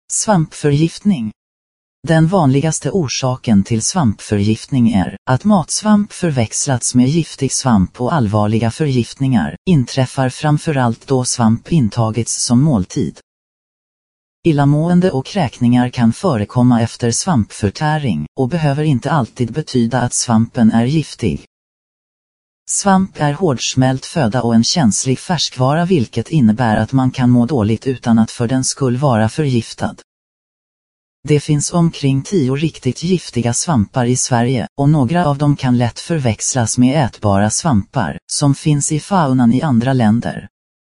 Svampförgiftning. Den vanligaste orsaken till svampförgiftning är att matsvamp förväxlats med giftig svamp, och allvarliga förgiftningar inträffar framförallt då svamp intagits som måltid. Illamående och kräkningar kan förekomma efter svampförtäring och behöver inte alltid betyda att svampen är giftig. Svamp är hårdsmält föda och en känslig färskvara, vilket innebär att man kan må dåligt utan att för den skull vara förgiftad. Det finns omkring 10 riktigt giftiga svampar i Sverige, och några av dem kan lätt förväxlas med ätbara svampar som finns i faunan i andra länder.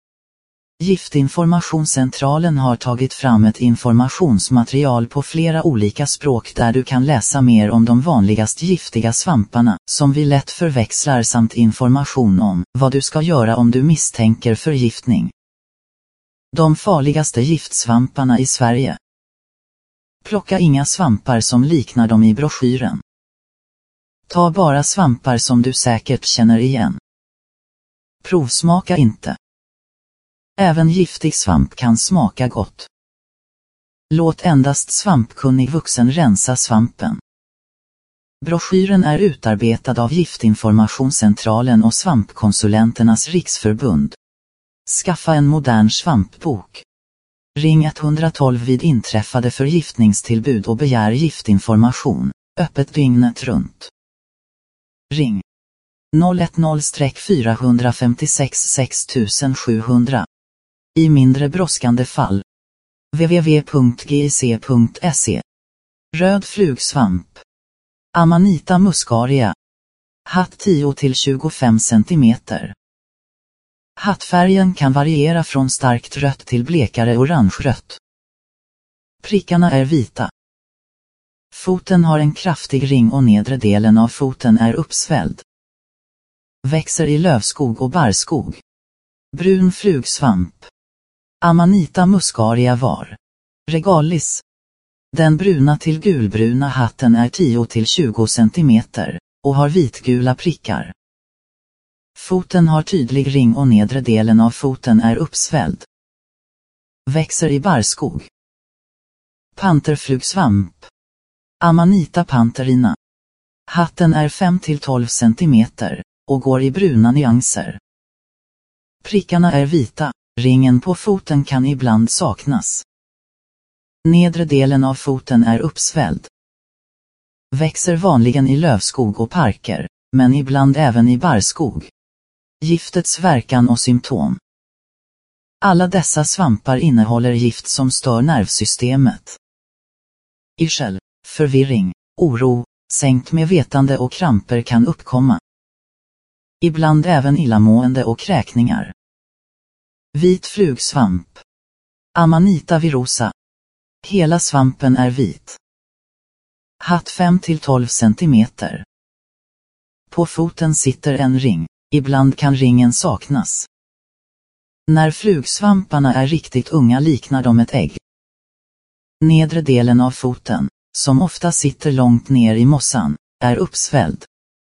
Giftinformationscentralen har tagit fram ett informationsmaterial på flera olika språk där du kan läsa mer om de vanligast giftiga svamparna som vi lätt förväxlar, samt information om vad du ska göra om du misstänker förgiftning. De farligaste giftsvamparna i Sverige. Plocka inga svampar som liknar dem i broschyren. Ta bara svampar som du säkert känner igen. Provsmaka inte. Även giftig svamp kan smaka gott. Låt endast svampkunnig vuxen rensa svampen. Broschyren är utarbetad av Giftinformationscentralen och Svampkonsulenternas riksförbund. Skaffa en modern svampbok. Ring 112 vid inträffade förgiftningstillbud och begär giftinformation, öppet dygnet runt. Ring 010-456 I mindre brådskande fall. www.gic.se. Röd flugsvamp. Amanita muscaria. Hatt 10-25 cm. Hattfärgen kan variera från starkt rött till blekare orange-rött. Prickarna är vita. Foten har en kraftig ring och nedre delen av foten är uppsvälld. Växer i lövskog och barrskog. Brun flugsvamp. Amanita muscaria var. Regalis. Den bruna till gulbruna hatten är 10-20 cm och har vitgula prickar. Foten har tydlig ring och nedre delen av foten är uppsvälld. Växer i barrskog. Panterflugsvamp. Amanita panterina. Hatten är 5-12 cm och går i bruna nyanser. Prickarna är vita, ringen på foten kan ibland saknas. Nedre delen av foten är uppsvälld. Växer vanligen i lövskog och parker, men ibland även i barrskog. Giftets verkan och symptom. Alla dessa svampar innehåller gift som stör nervsystemet. Yrsel, förvirring, oro, sänkt medvetande och kramper kan uppkomma. Ibland även illamående och kräkningar. Vit flugsvamp. Amanita virosa. Hela svampen är vit. Hatt 5-12 cm. På foten sitter en ring, ibland kan ringen saknas. När flugsvamparna är riktigt unga liknar de ett ägg. Nedre delen av foten, som ofta sitter långt ner i mossan, är uppsvälld.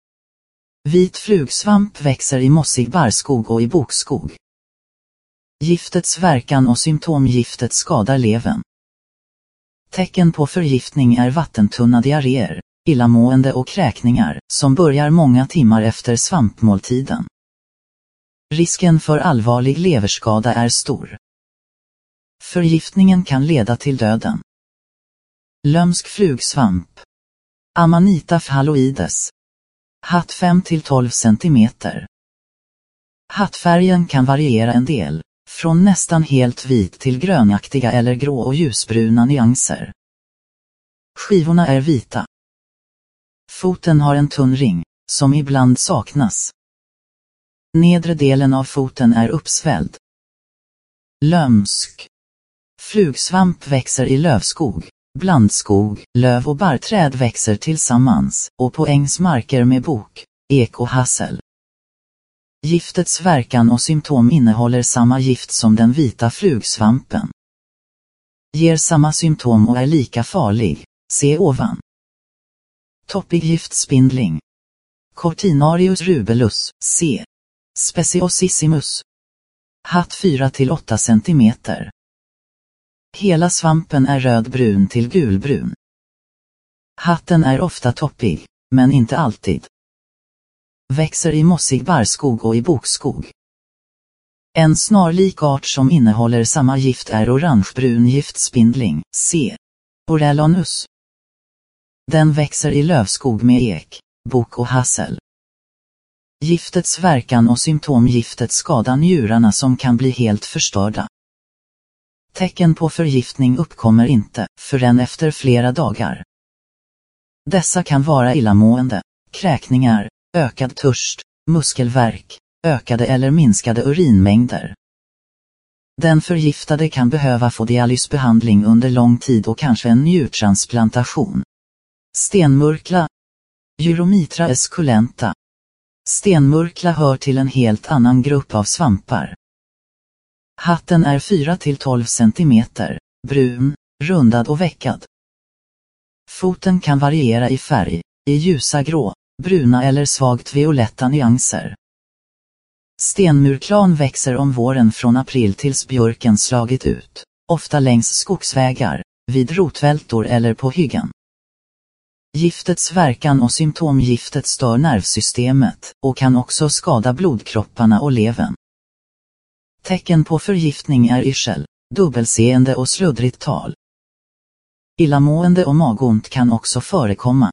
Vit flugsvamp växer i mossig barrskog och i bokskog. Giftets verkan och symptom. Giftet skadar levern. Tecken på förgiftning är vattentunna diarréer, illamående och kräkningar som börjar många timmar efter svampmåltiden. Risken för allvarlig leverskada är stor. Förgiftningen kan leda till döden. Lömsk flugsvamp. Amanita phalloides. Hatt 5-12 cm. Hattfärgen kan variera en del, från nästan helt vit till grönaktiga eller grå och ljusbruna nyanser. Skivorna är vita. Foten har en tunn ring, som ibland saknas. Nedre delen av foten är uppsvälld. Lömsk. Flugsvamp växer i lövskog, blandskog, löv och barrträd växer tillsammans, och på ängsmarker med bok, ek och hassel. Giftets verkan och symptom innehåller samma gift som den vita flugsvampen. Ger samma symptom och är lika farlig, se ovan. Toppig giftspindling. Cortinarius rubellus, C. Speciosissimus. Hatt 4-8 cm. Hela svampen är rödbrun till gulbrun. Hatten är ofta toppig, men inte alltid. Växer i mossig barrskog och i bokskog. En snarlik art som innehåller samma gift är orangebrun giftspindling, C. Orelonus. Den växer i lövskog med ek, bok och hassel. Giftets verkan och symptom: giftet skadar njurarna som kan bli helt förstörda. Tecken på förgiftning uppkommer inte förrän efter flera dagar. Dessa kan vara illamående, kräkningar, ökad törst, muskelvärk, ökade eller minskade urinmängder. Den förgiftade kan behöva få dialysbehandling under lång tid och kanske en njurtransplantation. Stenmurkla, Euromitra esculenta. Stenmurkla hör till en helt annan grupp av svampar. Hatten är 4-12 cm, brun, rundad och veckad. Foten kan variera i färg, i ljusa grå, bruna eller svagt violetta nyanser. Stenmurklan växer om våren från april tills björken slagit ut, ofta längs skogsvägar, vid rotvältor eller på hyggen. Giftets verkan och symptom: giftet stör nervsystemet och kan också skada blodkropparna och levern. Tecken på förgiftning är yrsel, dubbelseende och sluddrigt tal. Illamående och magont kan också förekomma.